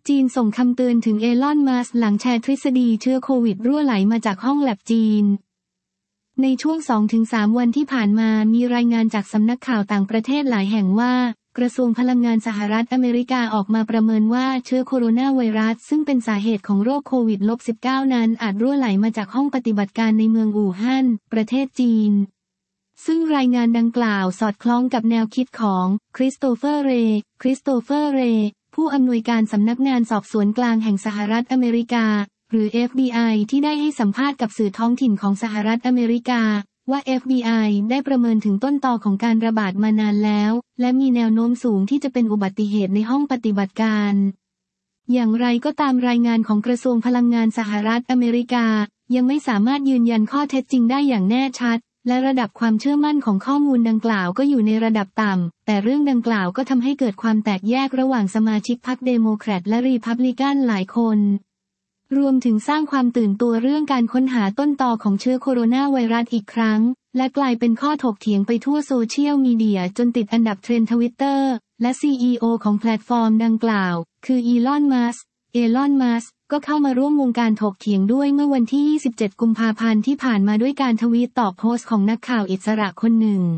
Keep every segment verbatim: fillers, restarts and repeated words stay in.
จีนส่งคำเตือนถึงเอลอน มัสก์หลังแชร์ทฤษฎีเชื้อโควิดรั่วไหลมาจากห้องแลบจีนในช่วง สองถึงสาม วันที่ผ่านมามีรายงานจากสำนักข่าวต่างประเทศหลายแห่งว่ากระทรวงพลังงานสหรัฐอเมริกาออกมาประเมินว่าเชื้อโคโรนาไวรัสซึ่งเป็นสาเหตุของโรคโควิด สิบเก้า นั้นอาจรั่วไหลมาจากห้องปฏิบัติการในเมืองอู่ฮั่นประเทศจีนซึ่งรายงานดังกล่าวสอดคล้องกับแนวคิดของคริสโตเฟอร์เรย์คริสโตเฟอร์เรย์ผู้อำนวยการสำนักงานสอบสวนกลางแห่งสหรัฐอเมริกาหรือ เอฟ บี ไอ ที่ได้ให้สัมภาษณ์กับสื่อท้องถิ่นของสหรัฐอเมริกาว่า เอฟ บี ไอ ได้ประเมินถึงต้นตอของการระบาดมานานแล้วและมีแนวโน้มสูงที่จะเป็นอุบัติเหตุในห้องปฏิบัติการอย่างไรก็ตามรายงานของกระทรวงพลังงานสหรัฐอเมริกายังไม่สามารถยืนยันข้อเท็จจริงได้อย่างแน่ชัดและระดับความเชื่อมั่นของข้อมูลดังกล่าวก็อยู่ในระดับต่ำแต่เรื่องดังกล่าวก็ทำให้เกิดความแตกแยกระหว่างสมาชิกพรรคเดโมแครตและรีพับลิกันหลายคนรวมถึงสร้างความตื่นตัวเรื่องการค้นหาต้นตอของเชื้อโคโรนาไวรัสอีกครั้งและกลายเป็นข้อถกเถียงไปทั่วโซเชียลมีเดียจนติดอันดับเทรนด์ทวิตเตอร์และ ซี อี โอ ของแพลตฟอร์มดังกล่าวคืออีลอน มัสก์เอลอน มัสก์ก็เข้ามาร่วมวงการถกเถียงด้วยเมื่อวันที่ ยี่สิบเจ็ด กุมภาพันธ์ที่ผ่านมาด้วยการทวีตตอบโพสต์ของนักข่าวอิสระคนหนึ่ง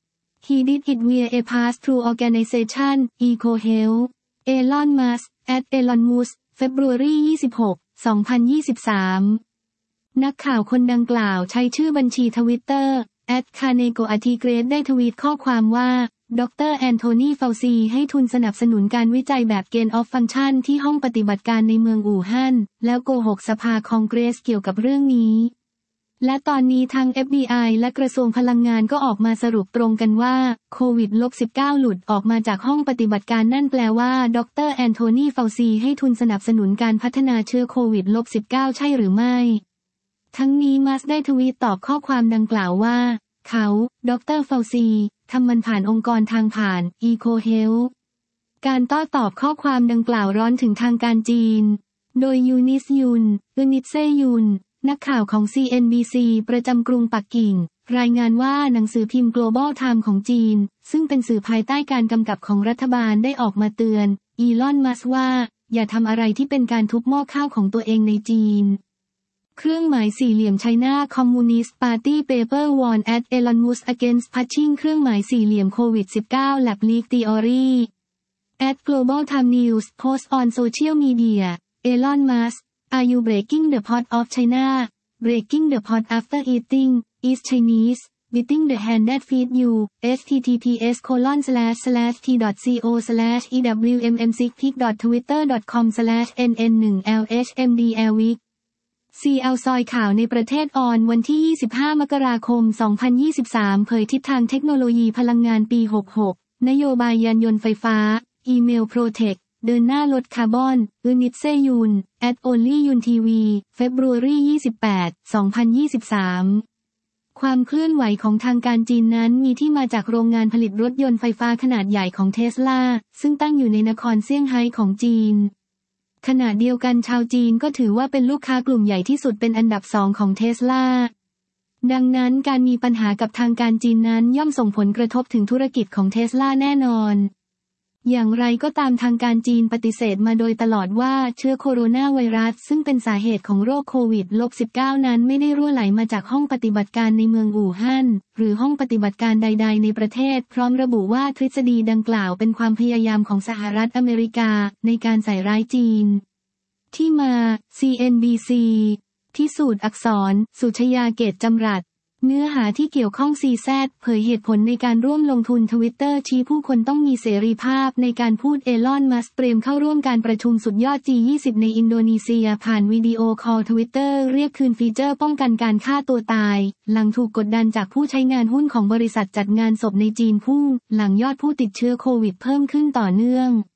He did it via a pass-through organization, EcoHealth. Elon Musk, at Elon Musk, February ยี่สิบหก สองพันยี่สิบสาม นักข่าวคนดังกล่าวใช้ชื่อบัญชีทวิตเตอร์ แอท คาเนโก อาร์ ที เกรด ได้ทวีตข้อความว่าดร.แอนโทนี เฟาซีให้ทุนสนับสนุนการวิจัยแบบ Gain of Function ที่ห้องปฏิบัติการในเมืองอู่ฮั่นแล้วโกหกสภาคองเกรสเกี่ยวกับเรื่องนี้และตอนนี้ทาง เอฟ บี ไอ และกระทรวงพลังงานก็ออกมาสรุปตรงกันว่าโควิด สิบเก้า หลุดออกมาจากห้องปฏิบัติการนั่นแปลว่าดร.แอนโทนี เฟาซีให้ทุนสนับสนุนการพัฒนาเชื้อโควิด สิบเก้า ใช่หรือไม่ทั้งนี้มัสก์ได้ทวีตตอบข้อความดังกล่าวว่าเขาดร.เฟาซีทำมันผ่านองค์กรทางผ่าน EcoHealth การโต้ตอบข้อความดังกล่าวร้อนถึงทางการจีนโดยยูนิสยุนอึนิตเซยุนนักข่าวของ ซี เอ็น บี ซี ประจำกรุงปักกิ่งรายงานว่าหนังสือพิมพ์ Global Times ของจีนซึ่งเป็นสื่อภายใต้การกำกับของรัฐบาลได้ออกมาเตือนอีลอน มัสก์ว่าอย่าทำอะไรที่เป็นการทุบหม้อข้าวของตัวเองในจีนเครื่องหมายสี่เหลี่ยม China Communist Party Paper Warn at Elon Musk Against Pushing เครื่องหมายสี่เหลี่ยมโควิด สิบเก้า Lab Leak Theory at Global Times News Post on Social Media Elon Musk Are you breaking the pot of China? Breaking the pot after eating is Chinese. Beating the hand that feed you. https colon slash slash t.co slash ewmmsicpic.twitter.com slash nn1lhmdlweek ซี แอล ซอยข่าวในประเทศออนวันที่ ยี่สิบห้า มกราคม สองพันยี่สิบสาม เผยทิศทางเทคโนโลยีพลังงานปี หกสิบหก นโยบายยานยนต์ไฟฟ้า อีเมลโปรเทคเดินหน้าลดคาร์บอนอึนิตเซยุน at only yun ที วี February ยี่สิบแปด สองพันยี่สิบสาม ความเคลื่อนไหวของทางการจีนนั้นมีที่มาจากโรงงานผลิตรถยนต์ไฟฟ้าขนาดใหญ่ของเทสลาซึ่งตั้งอยู่ในนครเซี่ยงไฮ้ของจีนขณะเดียวกันชาวจีนก็ถือว่าเป็นลูกค้ากลุ่มใหญ่ที่สุดเป็นอันดับสองของเทสลาดังนั้นการมีปัญหากับทางการจีนนั้นย่อมส่งผลกระทบถึงธุรกิจของเทสลาแน่นอนอย่างไรก็ตามทางการจีนปฏิเสธมาโดยตลอดว่าเชื้อโคโรนาไวรัสซึ่งเป็นสาเหตุของโรคโควิด สิบเก้า นั้นไม่ได้รั่วไหลมาจากห้องปฏิบัติการในเมืองอู่ฮั่นหรือห้องปฏิบัติการใดๆในประเทศพร้อมระบุว่าทฤษฎีดังกล่าวเป็นความพยายามของสหรัฐอเมริกาในการใส่ร้ายจีนที่มา ซี เอ็น บี ซี พิสูจน์อักษรสุชยาเกตจำรัดเนื้อหาที่เกี่ยวข้อง ซี แซด เผยเหตุผลในการร่วมลงทุนทวิตเตอร์ชี้ผู้คนต้องมีเสรีภาพในการพูดเอลอน มัสก์เตรียมเข้าร่วมการประชุมสุดยอด จี ยี่สิบ ในอินโดนีเซียผ่านวิดีโอคอลทวิตเตอร์เรียกคืนฟีเจอร์ป้องกันการฆ่าตัวตายหลังถูกกดดันจากผู้ใช้งานหุ้นของบริษัทจัดงานศพในจีนพุ่งหลังยอดผู้ติดเชื้อโควิดเพิ่มขึ้นต่อเนื่อง